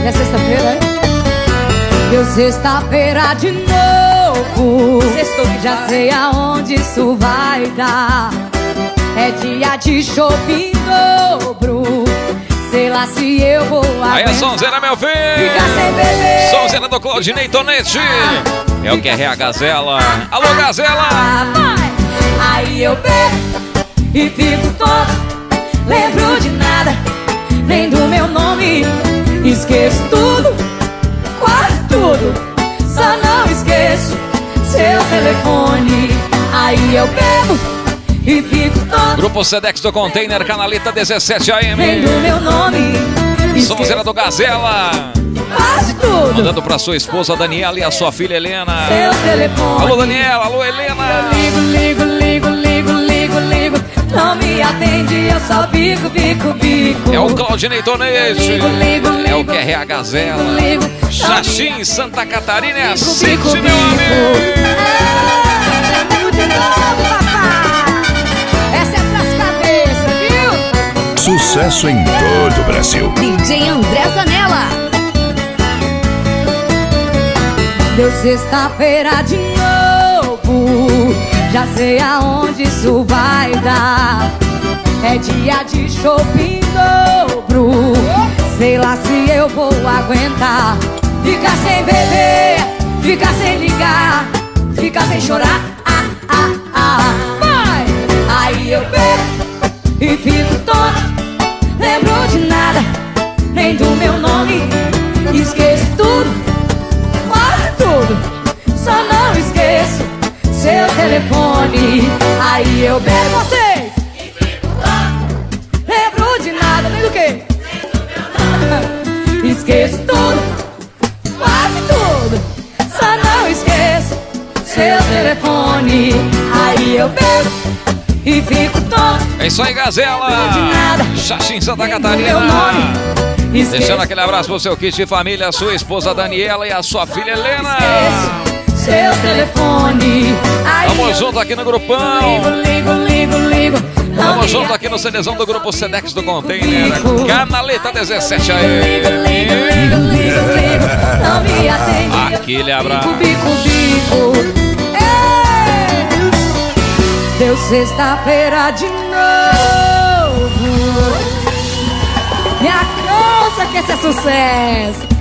É sexta-feira, é? Deu sexta-feira de novo. Sextou, já sei aonde isso vai dar. É dia de shopping dobro. Sei lá se eu vou aguentar. Aí a sonzeira, meu filho. Fica sem beber. Sonzeira do Claudinei Tonete. É o QRA Gazela. Alô, Gazela. Vai. Aí eu bebo e fico tonto. Lembro de nada, nem do meu nome. Esqueço tudo, quase tudo. Só não esqueço seu telefone. Aí eu bebo e fico tonto. Grupo Sedex do Container, Canaleta 17 AM. Nem do meu nome. Sonzeira do Gazela. Quase tudo. Mandando pra sua esposa Daniela e a sua filha Helena. Seu telefone. Alô, Daniela. Alô, Helena. Ligo. Não me atende, eu só bico. É o Claudinei Tonete. É o QRA Gazela. Xaxim, Santa Catarina. É assim, meu amigo. Ligo de novo, papai. Essa é pras cabeças, viu? Sucesso em todo o Brasil. DJ André Zanella. Deu sexta-feira de novo. Já sei aonde isso vai dar. É dia de shopping dobro. Sei lá se eu vou aguentar. Ficar sem beber, ficar sem ligar, ficar sem chorar. Vai! Aí eu bebo e fico tonto. Lembro de nada, nem do meu nome. Esqueço tudo, quase tudo. Só não esqueço seu telefone. Aí eu bebo vocês e fico tonto. Lembro de nada, nem do que? Esqueço tudo, quase tudo. Só não esqueço seu telefone. Aí eu bebo e fico tonto. É isso aí, Gazela. Xaxim, Santa Catarina. Deixando aquele abraço pro seu kit de família, sua esposa Daniela e a sua filha Helena. Seu telefone. Tamo junto aqui no grupão. Ligo. Tamo junto aqui no CDzão do grupo Sedex do Container. Canaleta 17 aí. Não me atende. Aquele abraço. Bico. Deu sexta-feira de novo. Me alcança que esse é sucesso.